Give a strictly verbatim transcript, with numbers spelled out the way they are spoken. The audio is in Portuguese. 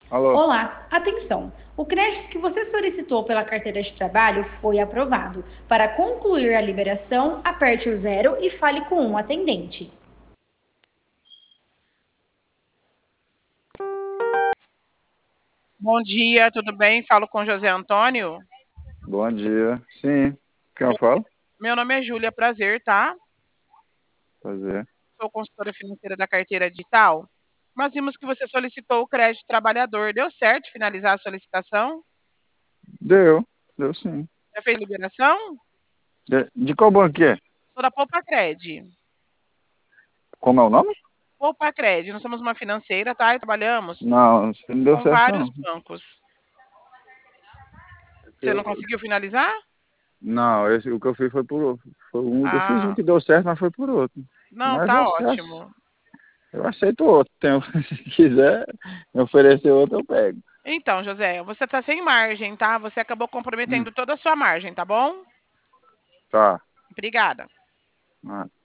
Alô? Olá, atenção! O crédito que você solicitou pela carteira de trabalho foi aprovado. Para concluir a liberação, aperte o zero e fale com um atendente. Bom dia, tudo bem? Falo com José Antônio. Bom dia. Sim. Quem eu Meu, falo? meu nome é Júlia, prazer, tá? Prazer. Sou consultora financeira da carteira digital. Nós vimos que você solicitou o crédito trabalhador. Deu certo finalizar a solicitação? Deu. Deu sim. Já fez liberação? De, de qual banco que é? Sou da Poupa Cred. Como é o nome? Poupa Cred, nós somos uma financeira, tá? E trabalhamos Não, isso não deu com certo vários não. bancos. Você não Eu, conseguiu finalizar? não, esse, o que eu fiz foi por outro. Foi um, eu fiz um Ah, que deu certo, mas foi por outro. não, Mas tá eu, eu, ótimo. eu aceito outro. Tenho, se quiser me oferecer outro, eu pego. Então, José, você tá sem margem, tá? Você acabou Hum, comprometendo toda a sua margem, tá bom? tá. Obrigada. Ah.